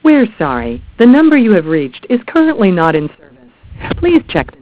We're sorry. The number you have reached is currently not in service. Please check